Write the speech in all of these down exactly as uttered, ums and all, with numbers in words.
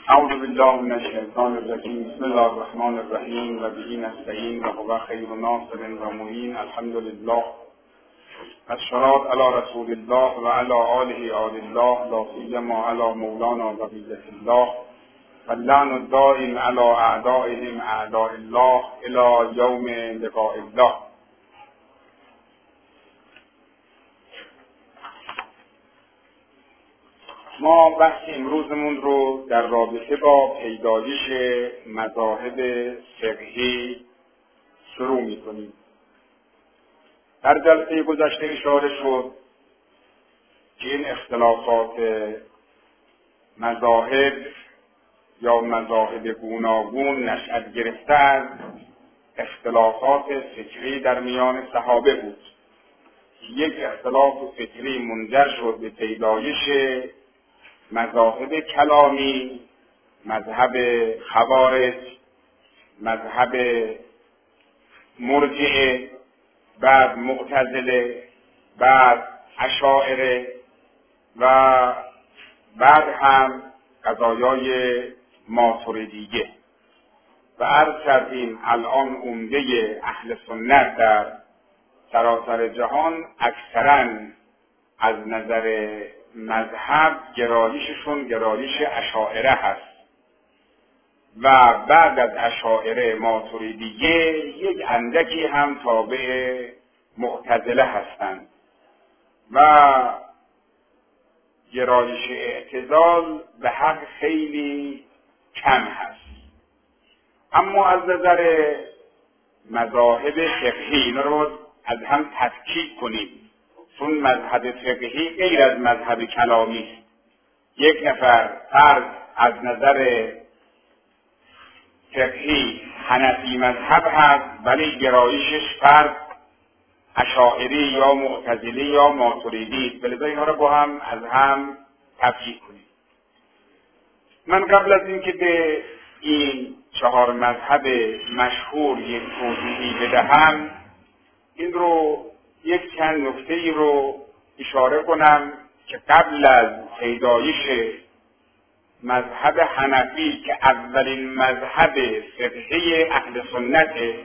اعوذ بالله من الشیطان الرجیم. بسم الله الرحمن الرحیم و به نستعین و هو خیر ناصر و معین. الحمد لله الصلاة علی رسول الله و علی آله آل الله، لا سیما علی مولانا بقیة الله واللعن الدائم علی اعدائهم اعداء الله الی یوم لقاء الله. ما بحث امروزمون رو در رابطه با پیدایش مذاهب فقهی شروع می‌کنیم. در جلسه گذشته اشاره شد که این اختلافات مذاهب یا مذاهب گوناگون نشأت گرفته از اختلافات فکری در میان صحابه بود. یک اختلاف فکری منجر شد به پیدایش مذاهب کلامی، مذهب خوارج، مذهب مرجئه، بعد معتزله، بعد اشاعره و بعد هم قضایای ماتریدیه. و عرض کردیم الان عمده اهل سنت در سراسر جهان اکثرا از نظر مذهب گرایششون گرایش اشاعره هست و بعد از اشاعره ماتریدیه یک اندکی هم تابع معتزله هستند و گرایش اعتزال به حق خیلی کم هست. اما از نظر مذاهب فقهی اینا رو از هم تفکیک کنیم، چون مذهب فقهی غیر از مذهب کلامی است. یک نفر فرد از نظر فقهی حنفی مذهب هست ولی گرایشش فرد اشاعری یا معتزلی یا ماتریدی است. بلذا اینها رو با هم از هم تفکیک کنیم. من قبل از اینکه به این چهار مذهب مشهور یک توضیحی بدهم، این رو یک چند نکته ای رو اشاره کنم که قبل از پیدایش مذهب حنفی که اولین مذهب فقهی اهل سنته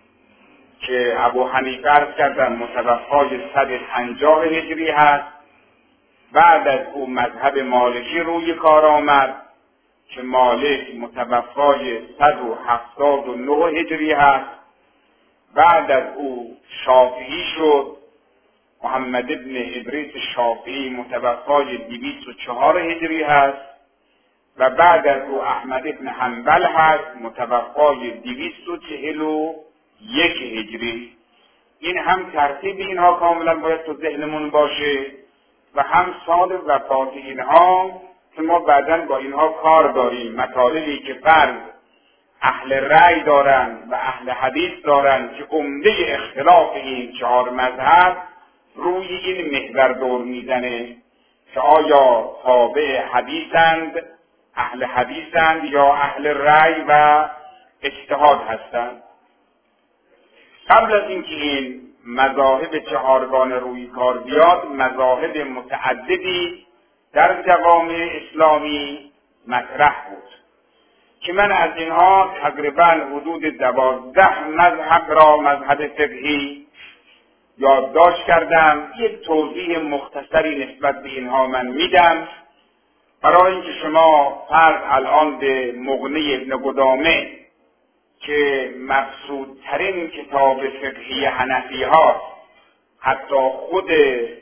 که ابو حنیفه عرض کردن متوفای صد و پنجاه هجری هست، بعد از او مذهب مالکی روی کار آمد که مالک متوفای صد و هفتاد و نه هجری هست، بعد از او شافعی شد، محمد ابن ادریس شافعی متوفای دویست و چهار هجری هست و بعد از او احمد ابن حنبل هست متوفای دویست و چهل و یک هجری. این هم ترتیب اینها کاملا باید تو ذهنمون باشه و هم سال وفات اینها که ما بعداً با اینها کار داریم. مطالبی که فرد اهل رأی دارن و اهل حدیث دارن که عمده اختلاف این چهار مذهب روی این محور دور میزنه که آیا تابع حدیثند، اهل حدیثند یا اهل رأی و اجتهاد هستند. قبل از اینکه این مذاهب چهارگانه روی کار بیاد، مذاهب متعددی در جوامع اسلامی مطرح بود که من از اینها تقریبا حدود دوازده مذهب را مذهب فقهی یادداشت کردم. یک توضیح مختصری نسبت به اینها من میدم برای اینکه شما فرض الان به مغنی ابن قدامه که مقصودترین کتاب فقهی حنفی هاست، حتی خود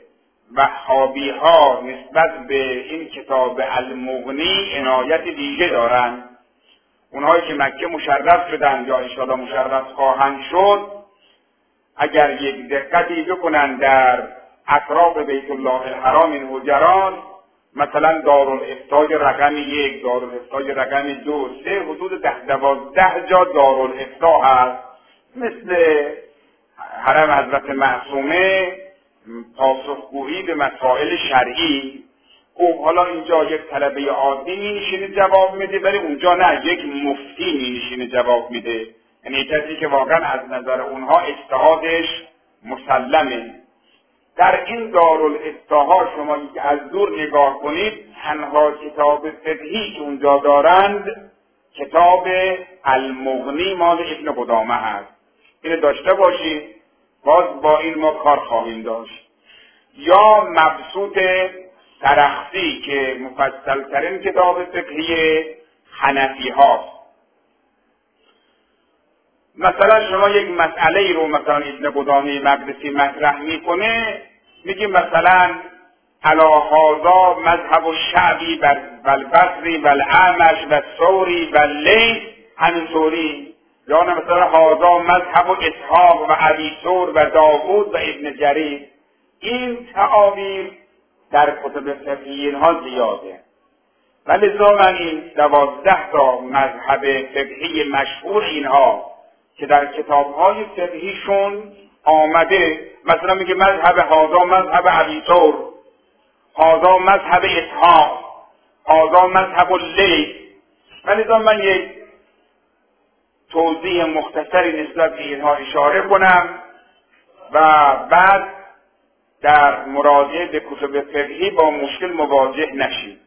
وهابی ها نسبت به این کتاب المغنی عنایت دیگه دارن. اونهایی که مکه مشرف شدن یا انشاءالله مشرف خواهند شد، اگر یک دقتی بکنن در اطراف بیت الله الحرام این حجرات، مثلا دارالافتای رقم یک، دارالافتای رقم دو، سه، حدود ده دوازده جا دارالافتا هست. مثل حرم حضرت معصومه پاسخگویی به مسائل شرعی. او حالا اینجا یک طلبه عادی می نشینه جواب میده، ولی اونجا نه، یک مفتی می نشینه جواب میده. یعنی کسی که واقعا از نظر اونها اجتهادش مسلمه. در این دارالفتاها شما که از دور نگاه کنید تنها کتاب فقهی که اونجا دارند کتاب المغنی مال ابن قدامه هست. اینو داشته باشید، باز با این ما کار خواهیم داشت. یا مبسوط سرخسی که مفصل ترین کتاب فقهی حنفی هاست. مثلا شما یک مسئله رو مثلا ابن قدامه مقدسی مطرح میکنه، میگه مثلا علا هذا مذهب الشعبی و البصری و الاعمش و الثوری و اللیث همینطوری، یا مثلا هذا مذهب اسحاق و ابی ثور و داوود و ابن جریر. این تعابیر در کتب فقهی اینها زیاده، ولی من این دوازده تا مذهب فقهی مشهور اینها که در کتاب‌های فقهیشون آمده، مثلا میگه مذهب هذا مذهب ابی ثور، هذا مذهب اسحاق، هذا مذهب اللیث. ولی من یک توضیح مختصری نسبت به اینها اشاره کنم و بعد در مراجعه به کتب فقهی با مشکل مواجه نشید.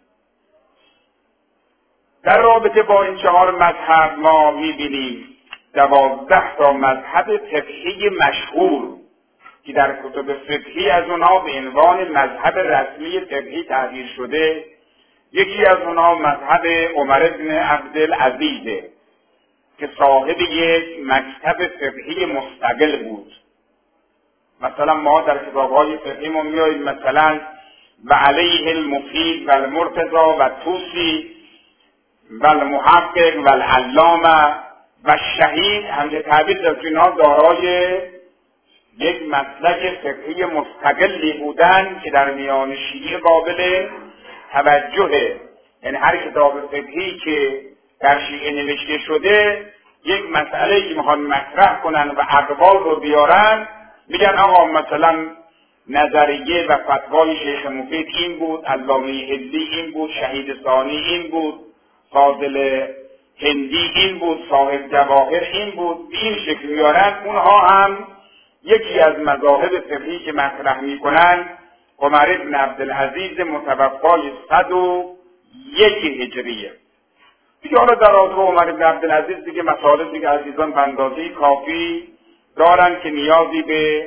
در رابطه با این چهار مذهب ما میبینیم دوازده تا مذهب فقهی مشهور که در کتب فقهی از اونها به عنوان مذهب رسمی فقهی تعبیر شده. یکی از اونها مذهب عمر بن عبدالعزیز که صاحب یک مکتب فقهی مستقل بود. مثلا ما در کتاب‌های فقهی ما میاییم مثلا و علیه المفید و المرتضی و توسی و المحقق و العلامه و شهید همچه تعبیر در اینها دارای یک مسلک فقهی مستقلی بودن که در میان شیعه قابل توجهه. یعنی هر کتاب فقهی که در شیعه نوشته شده یک مسئله که میخوان مطرح کنن و اقوال رو بیارن، میگن آقا مثلا نظریه و فتوای شیخ مفید این بود، علامه هندی این بود، شهید ثانی این بود، فاضل هندی این بود، صاحب جواهر این بود، این شکل میارن. اونها هم یکی از مذاهب فقهی که مطرح میکنن عمر بن عبدالعزیز متوفای صد و یک هجریه. دیگه حالا در رابطه با عمر بن عبدالعزیز دیگه مطالب دیگه عزیزان به اندازه کافی دارن که نیازی به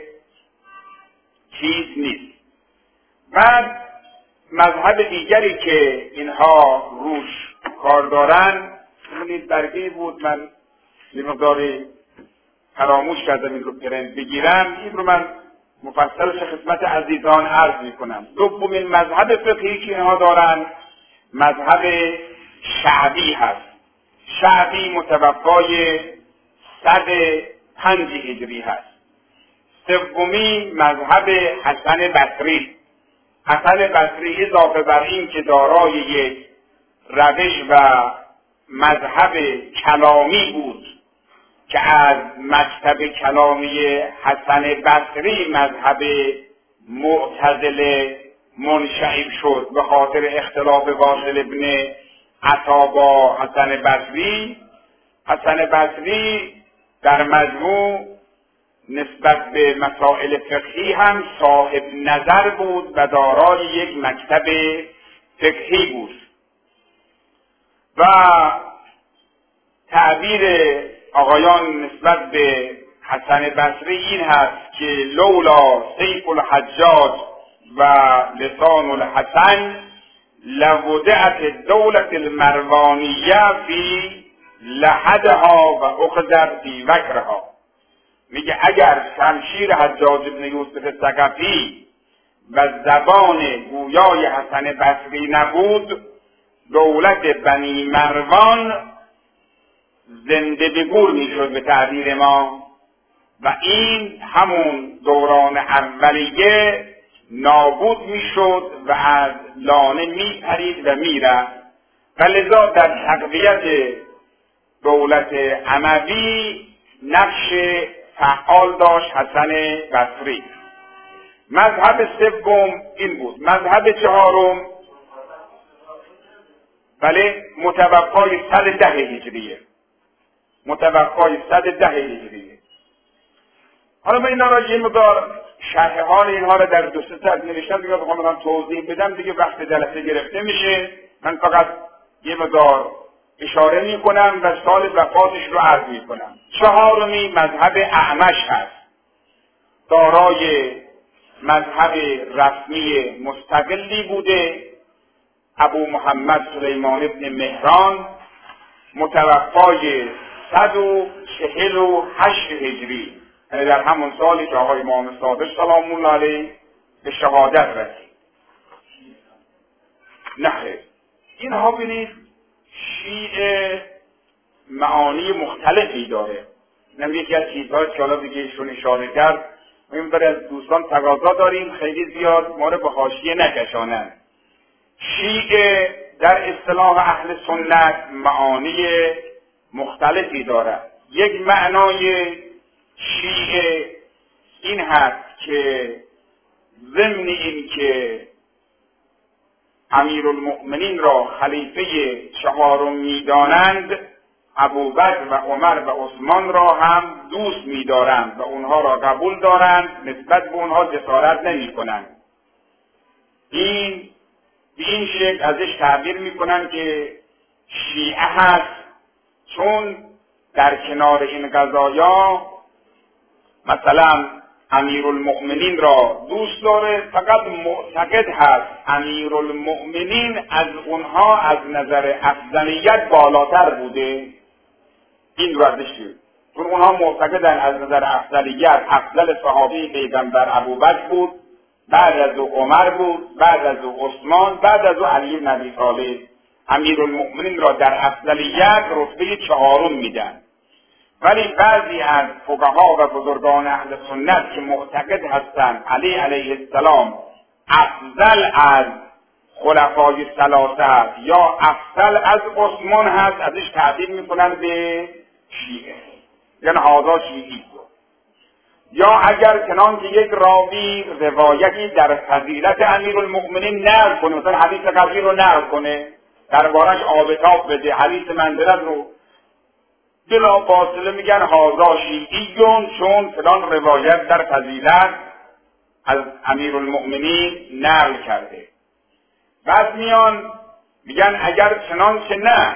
چیز نیست. بعد مذهب دیگری که اینها روش کار دارن، ببینید برگه بود من یه مقداری فراموش کردم این رو پرنت بگیرم، این رو من مفصلش خدمت عزیزان عرض میکنم. دومین مذهب فقهی که اینها دارن مذهب شعبی هست. شعبی متوفای صد پنج هجری هست. سومی مذهب حسن بصری. حسن بصری اضافه بر این که دارای یک روش و مذهب کلامی بود که از مکتب کلامی حسن بصری مذهب معتزله منشعب شد به خاطر اختلاف واصل ابن عطا با حسن بصری. حسن بصری در مجموع نسبت به مسائل فقهی هم صاحب نظر بود و دارای یک مکتب فقهی بود و تعبیر آقایان نسبت به حسن بصری این هست که لولا سیف الحجاج و لسان الحسن لودعت دولت المروانیه فی لحدها و اخذت فی وکرها. میگه اگر شمشیر حجاج بن یوسف ثقفی و زبان گویای حسن بصری نبود، دولت بنی مروان زنده به گور میشد به تعبیر ما و این همون دوران اولیه نابود میشد و از لانه میپرید و میرفت و لذا در تقویت دولت اموی نقش فعال داشت حسن بصری. مذهب سوم این بود. مذهب چهارم بله متوفای صد ده هجریه. متوفای صد ده هجریه. حالا من اینا را یه مقدار شرح حال اینها رو در دو سه سطر نوشتم، دیگه بخوام من توضیح بدم دیگه وقت جلسه گرفته میشه. من فقط یه مقدار اشاره میکنم و سال وفاتش رو عرض میکنم. چهارمی مذهب اعمش هست، دارای مذهب رسمی مستقلی بوده. ابو محمد سلیمان ابن مهران، متوفای صد و چهل و هشت هجری، یعنی در همون سالی که آقای امام صادق سلام الله علیه به شهادت رسید. نه اینها بینید شیعه معانی مختلفی داره. اینم یکی از چیزهایی که حالا دیگه ایشون اشاره کرد، ما این برای از دوستان تقاضا داریم خیلی زیاد ما رو به حاشیه نکشانند. شیعه در اصطلاح اهل سنت معانی مختلفی دارد. یک معنای شیعه این هست که ضمن این که امیرالمؤمنین را خلیفه چهارم می‌دانند، ابوبکر و عمر و عثمان را هم دوست می‌دارند و اونها را قبول دارند، نسبت به اونها جسارت نمی‌کنند. این به این شکل ازش تعبیر می‌کنند که شیعه هست، چون در کنار این قضایا مثلا امیرالمؤمنین را دوست داره، فقط معتقد هست امیرالمؤمنین از اونها از نظر افضلیت بالاتر بوده. این رو ازش دید، چون اونها معتقدن از نظر افضلیت افضل صحابه پیغمبر ابوبکر بود، بعد از او عمر بود، بعد از او عثمان، بعد از او علی بن ابی طالب. امیرالمؤمنین را در افضلیت رتبه چهارم میدن. ولی بعضی از فقها و بزرگان اهل سنت که معتقد هستند علی علیه السلام افضل از خلفای ثلاثه یا افضل از عثمان هست، ازش تعبیر میکنن به شیعه، یعنی هذا شیعی. یا اگر چنان که یک راوی روایتی در فضیلت امیرالمؤمنین نقل کنه، مثلا حدیث قدری رو نقل کنه، دربارش آبتاب بده، حدیث منزلت رو، بلا فاصله میگن هذا شیعیون، چون فلان روایت در فضیلت از امیرالمؤمنین نقل کرده. بعد میان میگن اگر چنانچه نه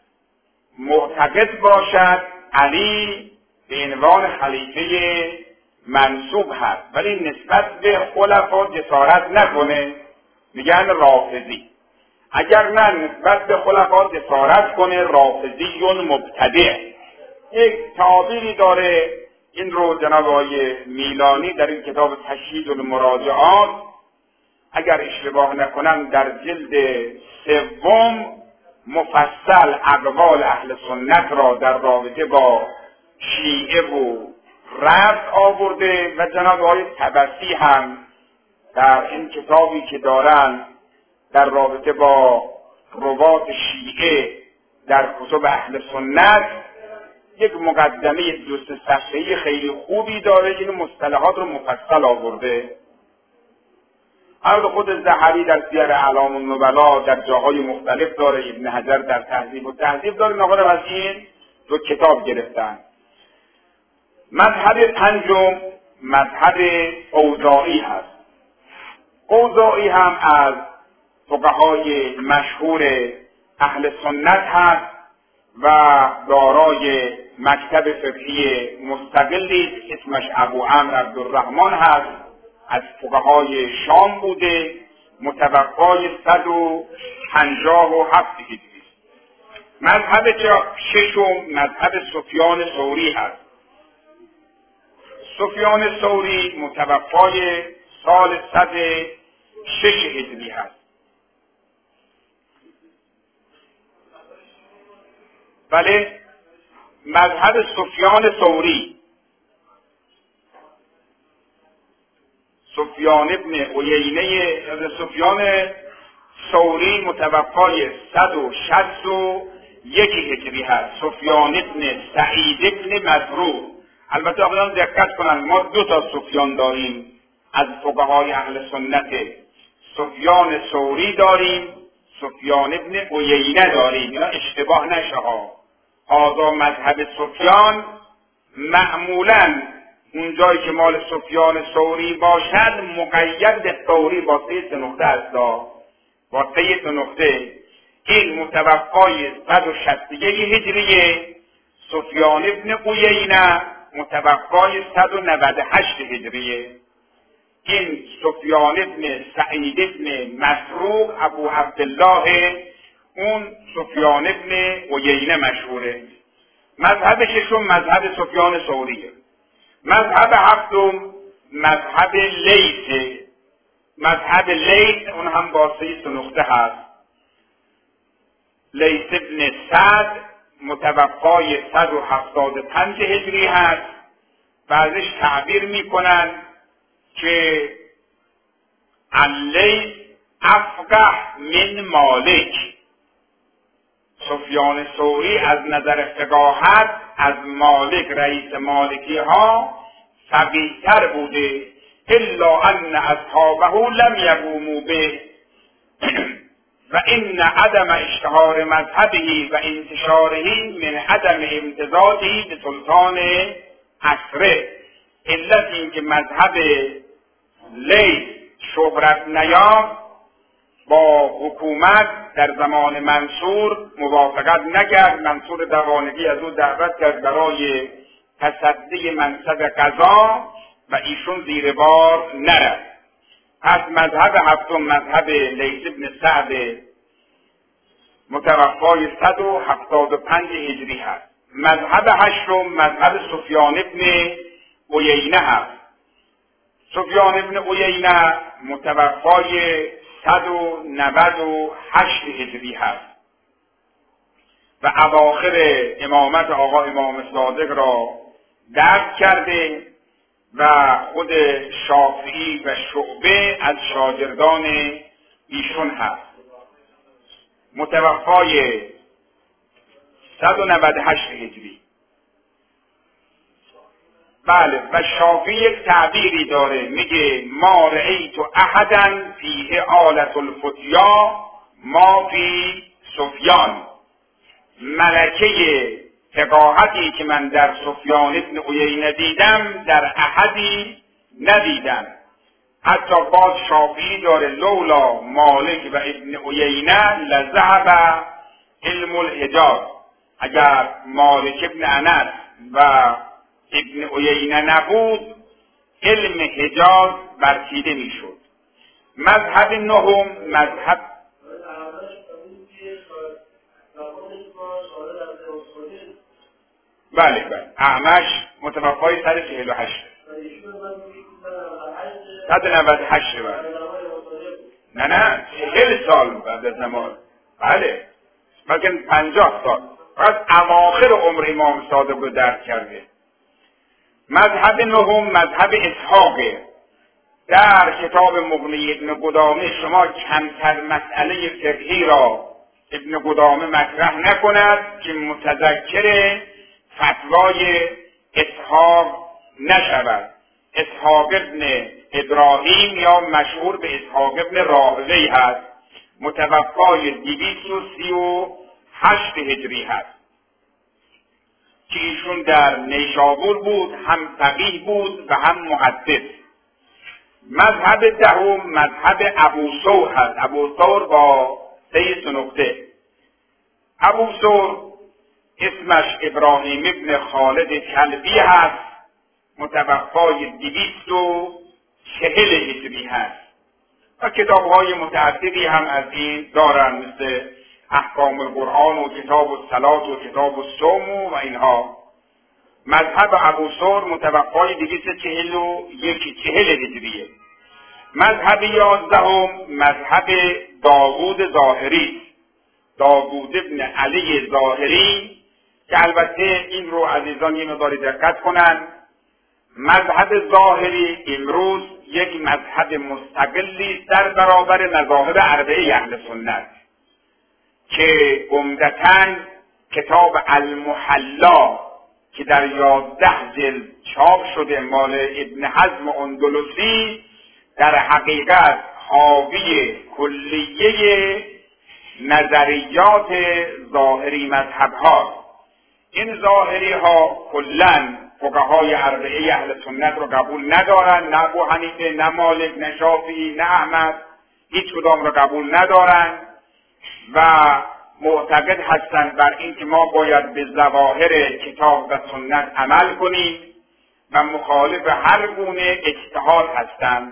معتقد باشد علی به عنوان خلیفه منصوب هست ولی نسبت به خلفا جسارت نکنه، میگن رافضی. اگر نه نسبت به خلفا جسارت کنه، رافضیون مبتدع. یک تعبیری داره، این رو جناب آقای میلانی در این کتاب تشهید المراجعات اگر اشتباه نکنم در جلد سوم مفصل اقوال اهل سنت را در رابطه با شیعه و رفض آورده و جناب آقای طبسی هم در این کتابی که دارن در رابطه با روات شیعه در کتب اهل سنت یک مقدمه دو سه صفحه‌ای خیلی خوبی داره، این مصطلحات رو مفصل آورده. عرض خود ذهبی در سیر اعلام النبلا در جاهای مختلف داره، ابن حجر در تهذیب و تهذیب داره، نقل از این دو کتاب گرفتن. مذهب پنجم مذهب اوزاعی هست. اوزاعی هم از فقهای مشهور اهل سنت هست و دارای مکتب فقهی مستقلی اسمش ابو عمرو عبدالرحمن هست، از فقهای شام بوده، متوفای صد و پنجاه و هفت هجری. مذهب ششم مذهب سفیان ثوری هست. سفیان ثوری متوفای سال صد شش هجری هست. بله، مذهب سفیان ثوری، سفیان ابن عیینه سفیان ثوری متوفای صد و شصت و یک هجری هست. سفیان ابن سعید ابن مسروق. البته آقایان دقت کنند، ما دو تا سفیان داریم از فقهای اهل سنت. سفیان ثوری داریم، سفیان ابن عیینه داریم، اینا اشتباه نشه ها. هذا مذهب سفیان معمولا اون جایی که مال سفیان ثوری باشد مقید به ثوری با سه نقطه است، با سه نقطه. این متوفای صد و شصت و یک هجریه، سفیان ابن عیینه متوفای صد و نود و هشت هجریه. این سفیان ابن سعید ابن مسروق ابو عبدالله، اون سفیان ابن عیینه مشهوره. مذهب ششم مذهب سفیان ثوریه. مذهب هفتم مذهب لیث. مذهب لیث اون هم با سه نقطه هست. لیث ابن سعد متوفای صد و هفتاد و پنج هجری هست و ازش تعبیر میکنن که اللیث افقه من مالک. سفیان ثوری از نظر فقاهت از مالک رئیس مالکی ها فقیه‌تر بوده، الا ان اصحابه لم یقوموا به و این عدم اشتهار مذهبه و انتشاره من عدم امتزاجه به سلطان عصره. علت این که مذهب لیث شهرت نیافت، با حکومت در زمان منصور موافقت نکرد. منصور دوانگی از او دعوت کرد برای تصدی منصب قضا و ایشون زیر بار نرفت. پس مذهب هفتم مذهب لیث ابن سعد متوفای صد و هفتاد و پنج هجری هست. مذهب هشتم مذهب سفیان ابن عیینه هست. سفیان ابن عیینه متوفای صد و نود و هشت هجری هست و اواخر امامت آقا امام صادق را درک کرده و خود شافعی و شعبه از شاگردان ایشون هست. متوفای صد و نود و هشت هجری. بله، و شافعی یک تعبیری داره، میگه ما رأیت احدا فیه آلت الفتیا ما فی سفیان. ملکه فقاهتی که من در سفیان ابن عیینه دیدم در احدی ندیدم. حتی باز شافعی داره لولا مالک و ابن عیینه لذهب علم الحجاز. اگر مالک ابن انس و ابن عیینه نبود علم حجاز برچیده میشد. مذهب نهم مذهب بله بله اعمش متوفای صد و چهل و هشت صد و نود و هشت بله. نه نه چهل سال بعد از زمان، بله بلکه پنجاه سال. پس اواخر عمر امام صادق رو درک کرده. مذهب نهم مذهب اسحاقه. در کتاب مغنی ابن قدامه شما کمتر مسئله فقهی را ابن قدامه مطرح نکند که متذکر فتوای اسحاق نشود. اسحاق ابن ابراهیم یا مشهور به اسحاق ابن راهوی هست، متوفای دویست و سی و هشت هجری هست که ایشون در نیشابور بود، هم فقیه بود و هم محدث. مذهب دهم مذهب ابو ثور هست. ابو ثور با سه نقطه. ابو ثور اسمش ابراهیم ابن خالد کلبی هست، متوفای دویست و چهل هجری هست و کتاب‌های متعددی هم از این دارن، مثل احکام القرآن و کتاب الصلاة و کتاب الصوم و اینها. مذهب ابو ثور متوفای دویست و چهل و یک چهل هجریه. مذهب یازدهم مذهب داوود ظاهری، داوود ابن علی ظاهری، که البته این رو عزیزان یه مقداری دقت کنن. مذهب ظاهری امروز یک مذهب مستقلی در برابر مذاهب اربعه اهل سنت که عمدتاً کتاب المحلا که در یازده جلد چاپ شده مال ابن حزم اندلسی در حقیقت حاوی کلیه نظریات ظاهری مذهب ها. این ظاهری ها کلاً فقهای اربعه اهل سنت رو قبول ندارن، نه ابو حنیفه، نه مالک، نه شافعی، نه احمد، هیچ کدام رو قبول ندارن و معتقد هستند بر اینکه ما باید به ظواهر کتاب و سنت عمل کنیم و مخالف هر گونه اجتهاد هستند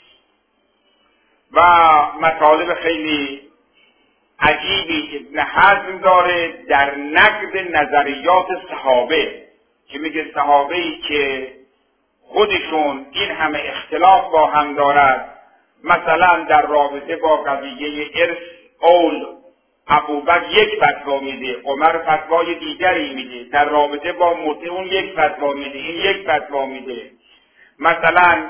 و مطالب خیلی عجیبی ابن حزم داره در نقد نظریات صحابه که میگه صحابه‌ای که خودشون این همه اختلاف با هم دارد، مثلا در رابطه با قضیه ارث اول ابوبکر یک فتوا میده، عمر فتوای دیگری میده، در رابطه با متع اون یک فتوا میده، این یک فتوا میده. مثلا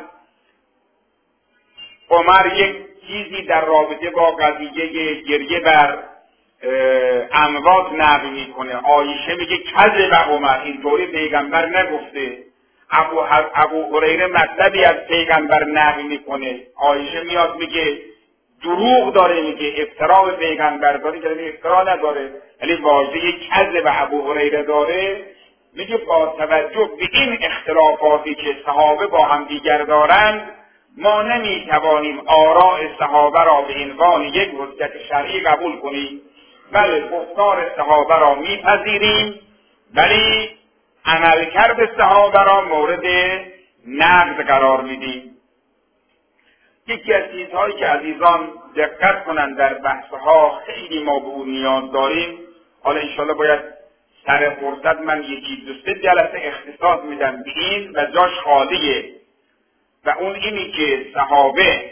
عمر یک چیزی در رابطه با قضیه گریه بر اموات نقل میکنه، عایشه میگه کذب عمر، اینطوری پیغمبر نگفته. ابو ابو هریره مطلبی از پیغمبر نقل میکنه، عایشه میاد میگه دروغ داره، میگه افترا به پیغمبر داره، که افترا نداره، ولی واژه کذب ابو هریره داره. میگه با توجه به این اختلافاتی که صحابه با هم دیگر دارند، ما نمیتوانیم آراء صحابه را به عنوان یک حجت شرعی قبول کنیم. بله گفتار صحابه را میپذیریم، ولی عملکرد صحابه را مورد نقد قرار میدیم. یکی از چیزهایی که عزیزان دقت کنند در بحثها خیلی ما به اون نیاز داریم، حالا انشاءالله باید سر فرصت من یکی دو سه جلسه اختصاص میدم به این و جاش خالیه، و اون اینی که صحابه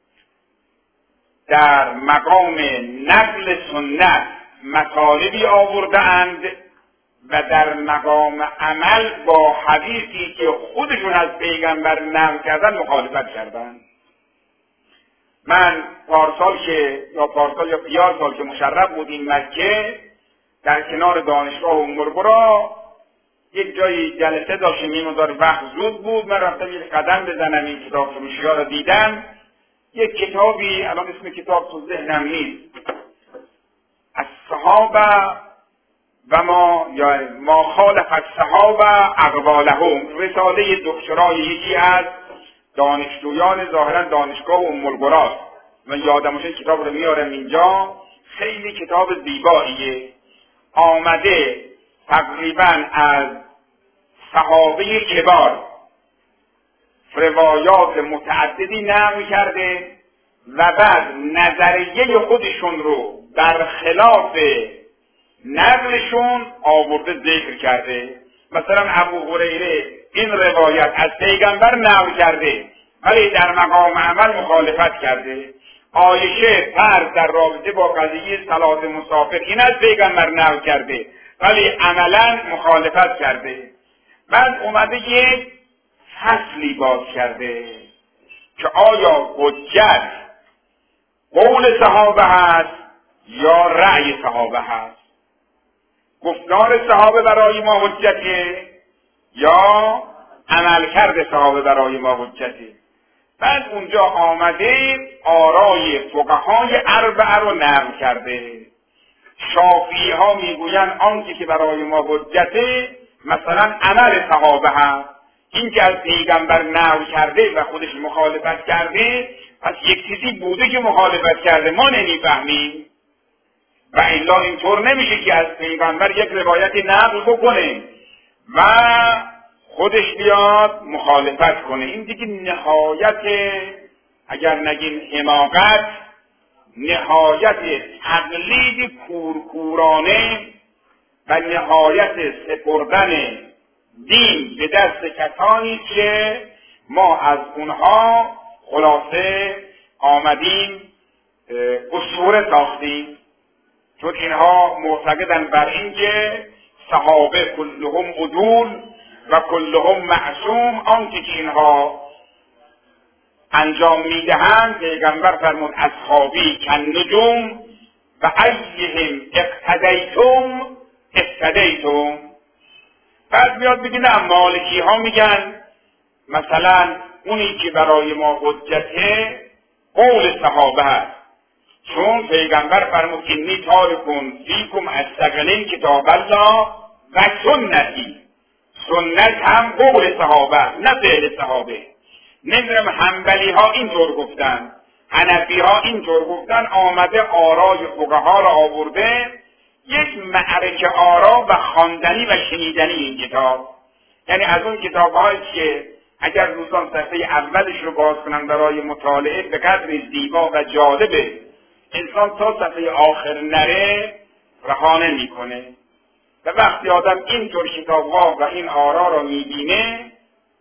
در مقام نقل سنت مطالبی آورده اند و در مقام عمل با حدیثی که خودشون از پیغمبر نقل کردن مخالفت کردند. من پارسال که یا پارسال یا پیار سال که مشرف بودیم مکه، در کنار دانشگاه ام القری یک جایی جلسه داشتیم، این مقدار وقت زود بود، من رفتم یک قدم بزنم این کتاب فروشی‌ها رو دیدم، یک کتابی الان اسم کتاب تو ذهنم نیست، از صحابه و ما یا ما خالف الصحابه اقوالهم، رساله دکترای یکی از دانشجویان ظاهرا دانشگاه ام القری، من یادم باشه کتاب رو میارم اینجا، خیلی کتاب زیباییه، آمده تقریبا از صحابه کبار روایات متعددی نقل کرده و بعد نظریه خودشون رو برخلاف نقلشون آورده ذکر کرده. مثلا ابو هریره این روایت از پیغمبر نقل کرده ولی در مقام عمل مخالفت کرده. عایشه فرض در رابطه با قضیه صلات مسافر این از پیغمبر نقل کرده ولی عملا مخالفت کرده. بعد اومده یک فصلی باز کرده که آیا حجت قول صحابه هست یا رأی صحابه هست، گفتار صحابه برای ما حجته یا عملکرد صحابه برای ما حجته. بعد اونجا آمده آرای فقهای اربعه رو نقل کرده. شافعی ها میگویند آنچه که برای ما حجته مثلا عمل صحابه هست، این که از پیغمبر نقل کرده و خودش مخالفت کرده پس یک چیزی بوده که مخالفت کرده، ما نمیفهمیم و الا اینطور نمیشه که از پیغمبر یک روایتی نقل بکنه و خودش بیاد مخالفت کنه. این دیگه نهایت، اگر نگیم حماقت، نهایت تقلید کورکورانه و نهایت سپردن دین به دست کسانی که ما از اونها خلاصه آمدیم اسطوره ساختیم، چون اینها معتقدن بر این که صحابه کلهم عدول و کلهم معصوم، آنچه که اینها انجام میدهند پیغمبر فرمود اصحابی کالنجوم و ایهم اقتدیتم اقتدیتم. بعد میاد بگه نه، مالکی ها میگن مثلا اونی که برای ما حجته قول صحابه هست، چون پیغمبر فرمود انی تارکون فیکم الثقلین کتاب الله و سنتی، سنت هم قول صحابه نه فعل صحابه. نمیدونم حنبلی ها اینطور گفتن، حنفی ها اینطور گفتن، آمده آرای فقها را آورده، یک معرکه آرا و خواندنی و شنیدنی این کتاب. یعنی از اون کتاب هایی که اگر دوستان صفحه اولش رو باز کنن برای مطالعه به قدر زیبا و جالبه، انسان تا صفحه آخر نره رها نمیکنه. و وقتی آدم اینطور کتاب‌ها و این آرا را می‌بینه،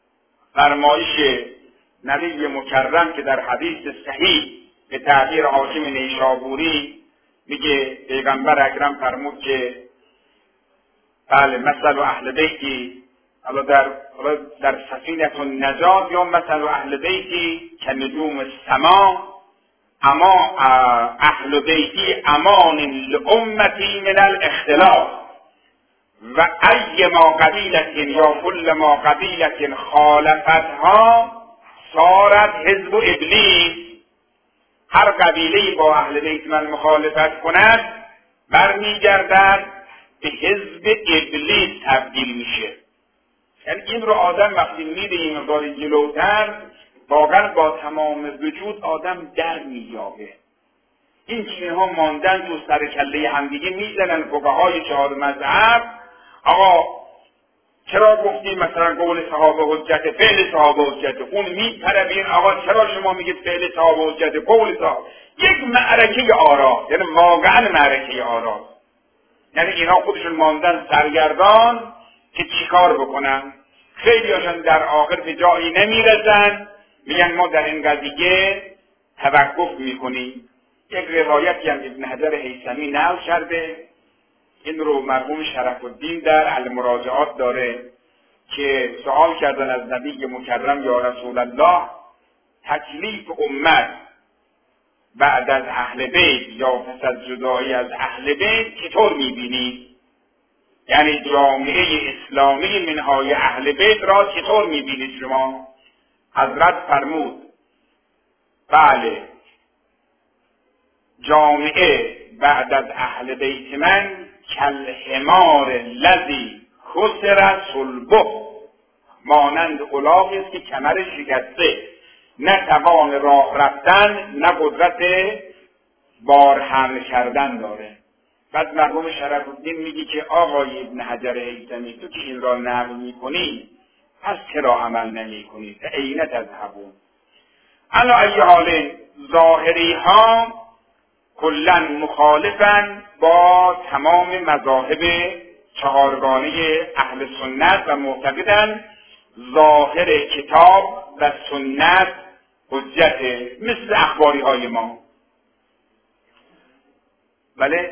فرمایش نبی مکرم که در حدیث صحیح به تعبیر حاکم نیشابوری میگه، پیغمبر اکرم فرمود که بله مثل اهل بیتی، حالا در در سفینه النجات یا مثل اهل بیتی که نجوم السما، اما اهل بیتی امان لامتی من الاختلاف و ای ما قبیلت یا کل ما قبیلت خالفتها صارت حزب ابلیس. هر قبیله با اهل بیت من مخالفت کند برمیگردد به حزب ابلیس تبدیل میشه. یعنی این رو آدم وقتی میده این مقدار جلوتر واقعا با تمام وجود آدم در مییابه. این چیزها ها ماندن تو سر کله همدیگه میزنن فقهای چهار مذهب. آقا چرا گفتی مثلا قول صحابه حجت، فعل صحابه حجت؟ اون میپره آقا چرا شما میگید فعل صحابه حجت، قول صحابه؟ یک معرکه آرا، یعنی واقعا معرکه آرا. یعنی اینا خودشون ماندن سرگردان که چیکار بکنن. خیلی هاشون در آخر به جایی نمیرسن، میگن ما در این قضیه توقف میکنیم. یک روایتی هم ابن حجر هیثمی نقل کرده، این رو مرحوم شرف الدین در المراجعات داره که سوال کردن از نبی مکرم یا رسول الله تکلیف امت بعد از اهل بیت یا پس از جدایی از اهل بیت چطور میبینید؟ یعنی جامعه اسلامی منهای اهل بیت را چطور میبینید شما؟ حضرت فرمود بله، جامعه بعد از اهل بیت من کالحمار الذی کسر صلبه، مانند الاغی است که کمرش شکسته، نه توان راه رفتن نه قدرت بار حمل کردن داره. بعد مرحوم شرف الدین میگی که آقای ابن حجر هیثمی تو که این را نقل میکنی پس چرا عمل نمی کنی؟ فأین تذهبون؟ علی ای حال ظاهری ها کلا مخالفن با تمام مذاهب چهارگانه اهل سنت و معتقدن ظاهر کتاب و سنت حجت، مثل اخباری های ما. بله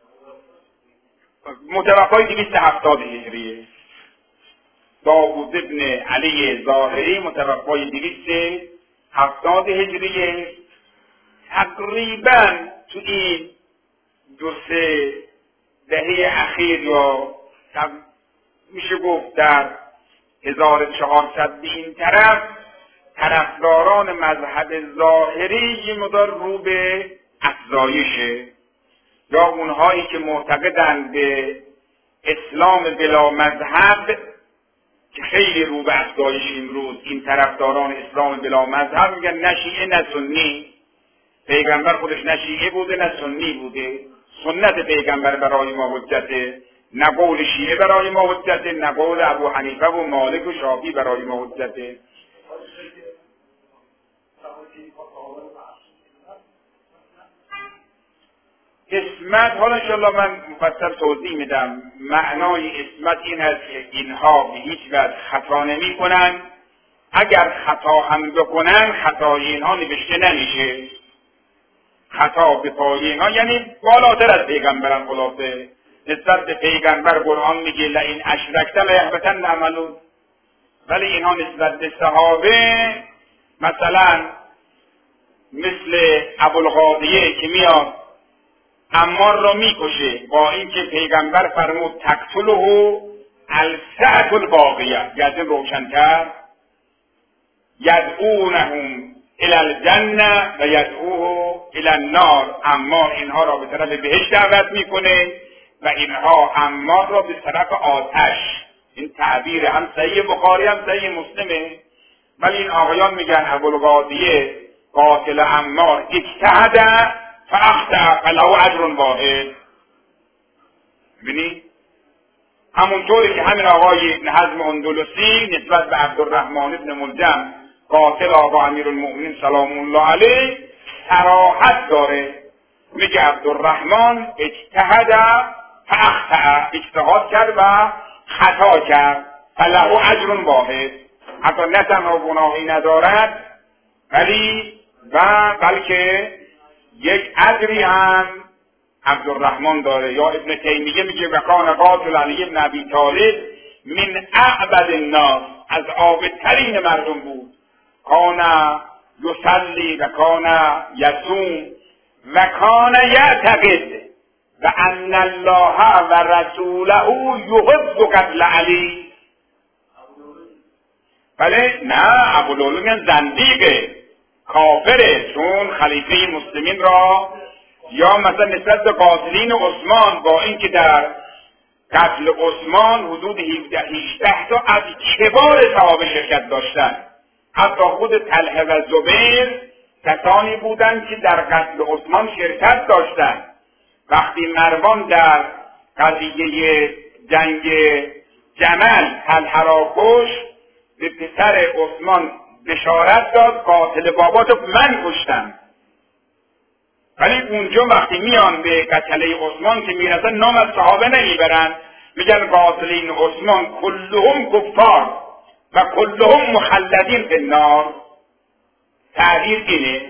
متوفای دویست و هفتاد هجریه. داوود ابن علی ظاهری متوفای دویست و هفتاد هجریه. تقریبا تو این دو سه دهه اخیر یا میشه گفت در هزار و چهارصد به این طرف، طرفداران مذهب ظاهری یه مقدار رو به افزایشه، یا اونهایی که معتقدند به اسلام بلا مذهب که خیلی رو به افزایش امروز. این طرفداران اسلام بلا مذهب میگن نه شیعه نه سنی، پیغمبر خودش نه شیعه بوده نه سنی بوده، سنت پیغمبر برای ما حجته، نه قول شیعه برای ما حجته، نه قول ابو حنیفه و مالک و شافعی برای ما حجته. اسمت حالا انشاءالله من مفصل توضیح میدم. معنای اسمت این است که اینها به هیچ وجه خطا نمی کنن. اگر خطا هم بکنن خطای اینها نوشته نمیشه. خطا به پای اینها یعنی بالاتر از پیغمبران، خلاصه نسبت به پیغمبر قرآن میگه لئن اشرکت لیحبطن عملک، ولی اینها نسبت به صحابه مثلا مثل ابوالغاضیه که میاد عمار را میکشه، با اینکه پیغمبر فرمود تقتله الساعة الباقیه، یعنی روشنتر، یدعونهم الی الجنه و یدعوه الی النار، عمار اینها را به طرف بهشت دعوت میکنه و اینها عمار را به طرف آتش، این تعبیر هم صحیح بخاری هم صحیح مسلمه. ولی این آقایان میگن ابوالقاضیه قاتل عمار اجتهد فاخطأ فله اجر واحد. ببینید همونطوری که همین آقای ابن حزم اندلسی نسبت به عبدالرحمن ابن ملجم قاتل آقا امیرالمؤمنین سلام الله علیه صراحت داره، میگه عبدالرحمن اجتهد فاخطأ، اجتهاد کرد و خطا کرد، فله اجر واحد، حتی نه تنها گناهی ندارد ولی و بلکه یک اجری هم عبدالرحمن داره. یا ابن تیمیه میگه و کان قاتل علی ابن ابی طالب من اعبد الناس، از عابدترین مردم بود، کان یصلی و کان یصوم و کان یعتقد و ان الله و رسوله یحب قتل علی. بله نه، ابوالعلا میگن زندیقه، کافره، چون خلیفه مسلمین را یا مثلا نسبت به قاتلین عثمان با اینکه در قتل عثمان حدود هفده هجده تا از کبار صحابه شرکت داشتند، حتی خود طلحه و زبیر کسانی بودند که در قتل عثمان شرکت داشتند. وقتی مروان در قضیه جنگ جمل طلحه را کشت، به پسر عثمان بشارت داد قاتل باباتو من کشتم. ولی اونجا وقتی میان به قتله عثمان که میرسن نام از صحابه نمیبرن، میگن قاتلین عثمان کلهم کفار و کلهم مخلدین فی النار. تعبیر اینه.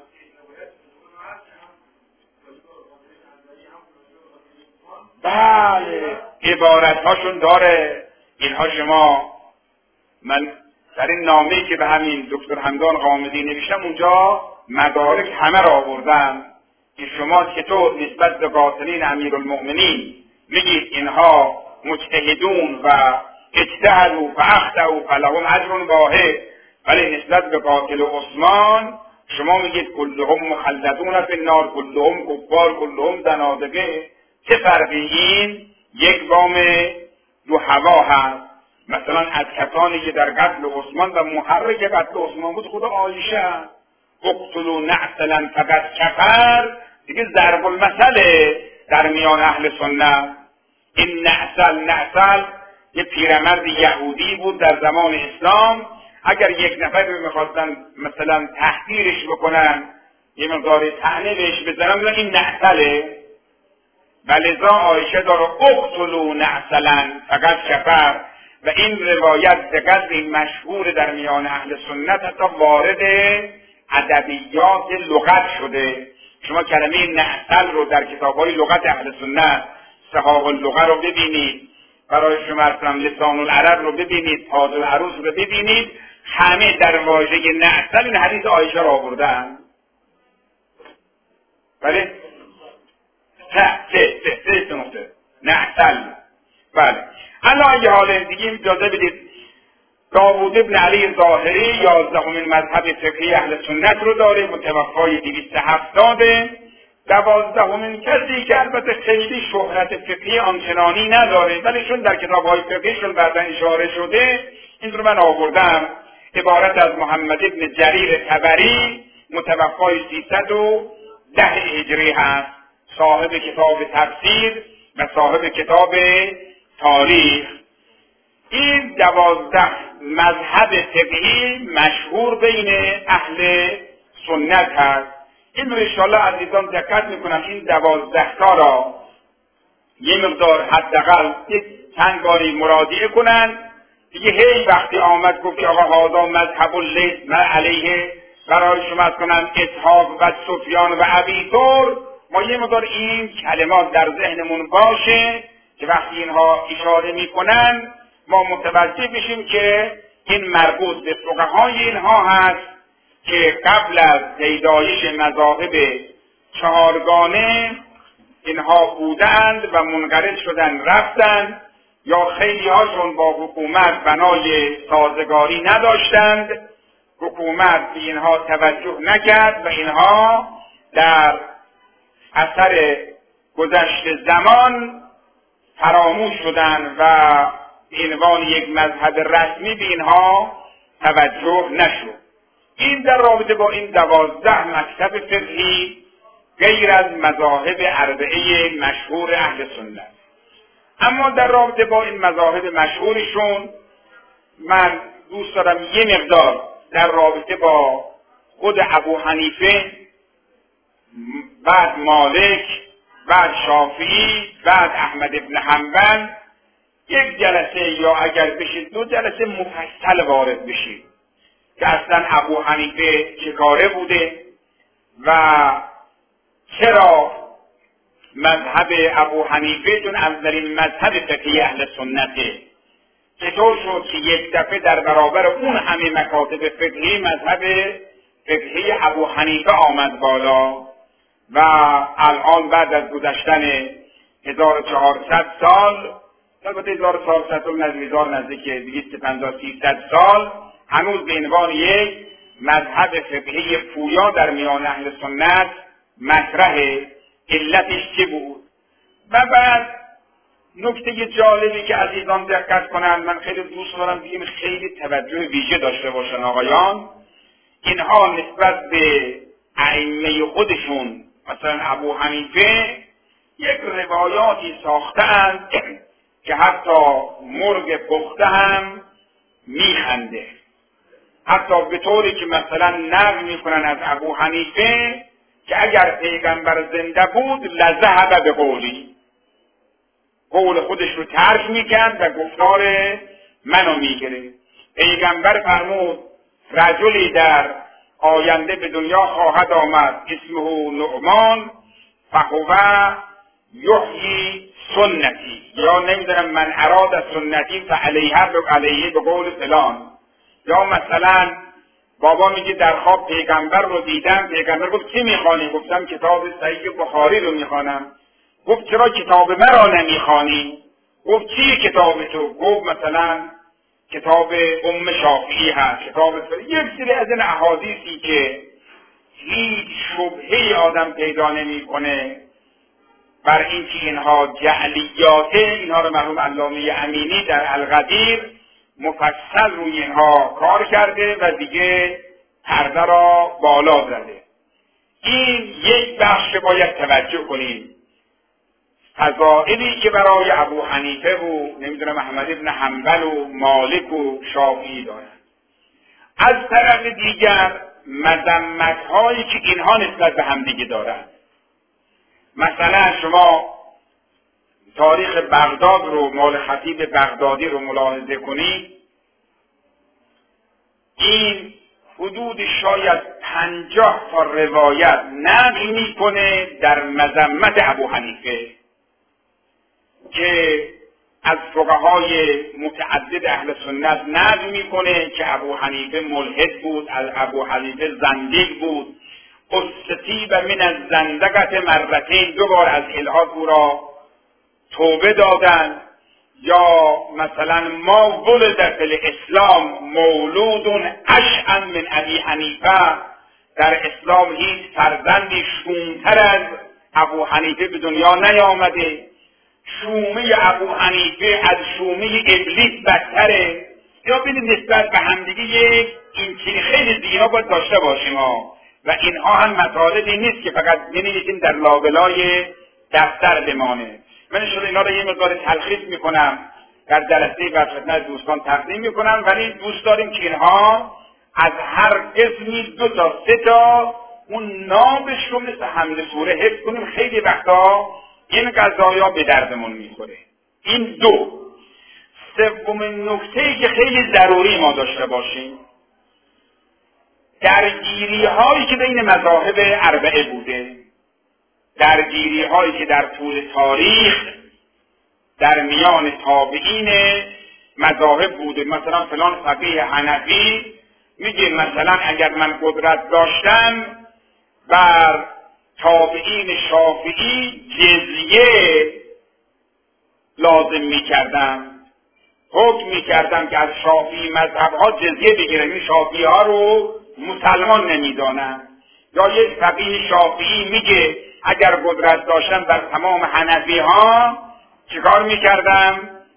بله عبارت هاشون داره اینها. شما من در این نامه‌ای که به همین دکتر حمدان قامدی نوشتم اونجا مدارک همه را آوردم که شما چطور نسبت به قاتلین امیرالمؤمنین میگید اینها مجتهدون و اجتهدوا فاخطئوا فلهم اجر واحد، ولی نسبت به قاتل عثمان شما میگید کلهم مخلدون فی النار، کلهم کفار، کلهم زنادقه. چه فرقی؟ این یک گام دو هوا هست. مثلا از کسانی که در قتل عثمان و محرک قتل عثمان بود خدا عایشه اقتلوا نعسلا فقط کفر، دیگه ضرب المثله در میان اهل سنت. این نعسل نعسل یه پیرمرد یهودی بود در زمان اسلام، اگر یک نفر رو میخواستن مثلا تحقیرش بکنن یه مقدار طعنه بهش بزنن این نعسله. ولذا عایشه داره اقتلوا نعسلا فقط کفر، و این روایت به قدری مشهور در میان اهل سنت حتی وارد ادبیات لغت شده. شما کلمه نعسل رو در کتاب‌های لغت اهل سنت، صحاح اللغه رو ببینید، برای شما اصلا لسان العرب رو ببینید، تاج العروض رو ببینید، همه در واژه نعسل این حدیث عایشه رو آوردن. بله سه سه سه سه نقطه نعسل. بله الان یه حال دیگه اجازه بدید داوود ابن علی ظاهری یازدهمین مذهب فقهی اهل سنت رو داره، متوفای دویست و هفتاد. دوازدهمین کسی که البته خیلی شهرت فقهی آنچنانی نداره ولی چون در کتاب‌های فقهیشون بعدا اشاره شده این رو من آوردم، عبارت از محمد ابن جریر طبری متوفای سیصد و ده هجری هست، صاحب کتاب تفسیر و صاحب کتاب تاریخ. این دوازده مذهب فقهی مشهور بین اهل سنت هست. این رو انشاءالله عزیزان دقت میکنم این دوازده تا را یه مقدار حداقل چند باری مراجعه کنن دیگه. هی وقتی آمد گفت که آقا هذا مذهب اللیث من علیه برای شما کنم اسحاق و سفیان و ابی ثور، ما یه مقدار این کلمات در ذهنمون باشه که وقتی اینها اشاره میکنن ما متوجه بشیم که این مربوط به فقهای اینها هست که قبل از پیدایش مذاهب چهارگانه اینها بودند و منقرض شدن رفتند، یا خیلی هاشون با حکومت بنای سازگاری نداشتند، حکومت به اینها توجه نکرد و اینها در اثر گذشت زمان فراموش شدن و به عنوان یک مذهب رسمی به اینها توجه نشد. این در رابطه با این دوازده مکتب فقهی غیر از مذاهب اربعه مشهور اهل سنت. اما در رابطه با این مذاهب مشهورشون من دوست دارم یه مقدار در رابطه با خود ابو حنیفه، بعد مالک، بعد شافعی، بعد احمد ابن حنبل یک جلسه یا اگر بشید دو جلسه مفصل وارد بشید که اصلا ابو حنیفه چه کاره بوده و چرا مذهب ابو حنیفه چون اولین مذهب فقهی اهل سنته چطور شد که یک دفعه در برابر اون همه مکاتب فقهی مذهب فقهی ابو حنیفه آمد بالا و الان بعد از گذشتن هزار و چهارصد سال، البته هزار و چهارصد سال نزدیک نزدیک دویست و پنجاه سیصد سال هنوز به عنوان یک مذهب فقهی پویا در میان اهل سنت مطرح. علتش چه بود؟ و بعد نکته جالبی که عزیزان دقت کنند، من خیلی دوست دارم بگیم خیلی توجه ویژه داشته باشن آقایان، اینها نسبت به ائمه خودشون مثلا ابو حنیفه یک روایاتی ساختند که حتی مرغ پخته هم میخنده، حتی به طوری که مثلا نقل میکنن از ابو حنیفه که اگر پیغمبر زنده بود لذهب به قولی، قول خودش رو ترک میکرد و گفتار منو میگیره. پیغمبر فرمود رجلی در آینده به دنیا خواهد آمد اسمه نعمان فهو یحیی سنتی، یا نمیدونم من اراد از سنتی فعلیه علیه به قول فلان. یا مثلا بابا میگه در خواب پیغمبر رو دیدم، پیغمبر گفت چی میخوانی؟ گفتم کتاب صحیح بخاری رو میخوانم. گفت چرا کتاب مرا نمیخوانی؟ گفت چی کتاب تو؟ گفت مثلا کتاب ام شافعی هست، کتاب یک سری از این احادیثی که هیچ شبهه آدم پیدا نمیکنه بر اینکه اینها جعلیاته، اینها رو مرحوم علامه امینی در القدیر مفصل روی اینها کار کرده و دیگه پرده را بالا زده. این یک بخش باید توجه کنیم، فضائلی که برای ابو حنیفه و نمیدونم احمد ابن حنبل و مالک و شافعی دارند. از طرف دیگر مذمت هایی که اینها نسبت به همدیگه دارند. مثلا شما تاریخ بغداد رو، مال خطیب بغدادی رو ملاحظه کنید، این حدود شاید پنجاه تا روایت نقل میکنه در مذمت ابو حنیفه که از فقهای متعدد اهل سنت نقل میکنه که ابو حنیفه ملحد بود، ابو حنیفه زندیق بود، استتیب من از زندقت مرتین، دو بار از الحاد او را توبه دادند. یا مثلا ما ولد فی الاسلام مولود اشعن من ابی حنیفه، در اسلام هیچ فرزندی شومتر از ابو حنیفه به دنیا نیامده، شومه ابو حنیفه از شومه ابلیس بدتره. یا ببینید نسبت به همدیگه یک این چیزی خیلی دیگه باید داشته باشیم ها. و اینها هم مطالبی نیست که فقط بنویسیم در لابلای دفتر بمانه. من انشاءالله اینا رو یه مقدار تلخیص میکنم در جلسه بعد خدمت دوستان تقدیم میکنم، ولی دوست داریم که اینها از هر قسمی دو تا سه تا اون نابش رو مثل حمله سوره حفظ کنیم. خیلی وقتا این قضایا به دردمون میخوره. این دو. سومین نکته‌ای که خیلی ضروری ما داشته باشیم، درگیری هایی که بین مذاهب اربعه بوده، درگیری هایی که در طول تاریخ در میان تابعین مذاهب بوده. مثلا فلان فقیه حنفی میگه مثلا اگر من قدرت داشتم بر تابعین شافعی جزیه لازم میکردم، حکم میکردم که از شافعی مذهب ها جزیه بگیرن، این شافعی ها رو مسلمان نمیدانن. یا یک فقیه شافعی میگه اگر قدرت داشتم بر تمام حنفی ها چیکار میکردم؟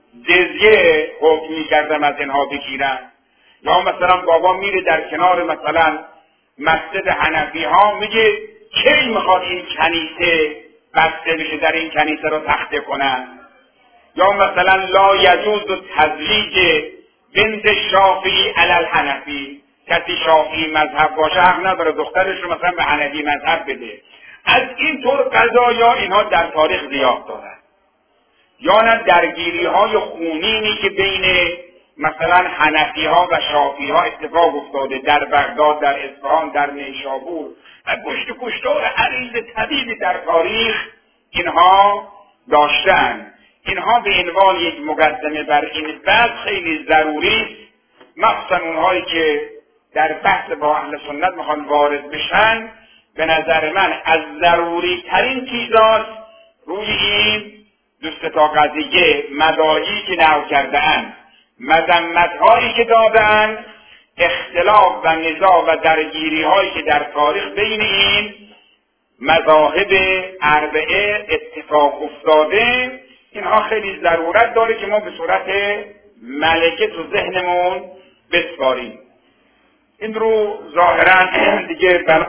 جزیه حکم میکردم از اینها بگیرن، یا مثلا بابا میره در کنار مثلا مسجد حنفی ها میگه کی میخواد این کنیسه بسته بشه، در این کنیسه رو تخته کنن، یا مثلا لا یجوز تزویج بنت شافعی علی الحنفی، کسی شافعی مذهب باشه حق نداره دخترش رو مثلا به حنفی مذهب بده. از این طور قضایا اینها در تاریخ زیاد دارن. یا نه درگیری های خونینی که بین مثلا حنفی ها و شافعی ها اتفاق افتاده در بغداد، در اصفهان، در نیشابور و گشت کشتار عریض طویلی در تاریخ اینها داشتن. اینها به عنوان یک مقدمه بر این بحث خیلی ضروری است، مخصوصا اونهایی که در بحث با اهل سنت میخوان وارد بشن. به نظر من از ضروری ترین چیزاست روی این دوست تا قضیه مدعایی که نقل کرده‌اند، مذمت‌هایی که داده‌اند، اختلاف و نزاع و درگیری هایی که در تاریخ بین این مذاهب اربعه اتفاق افتاده، اینها خیلی ضرورت داره که ما به صورت ملکه تو ذهنمون بسپاریم. این رو ظاهرا دیگه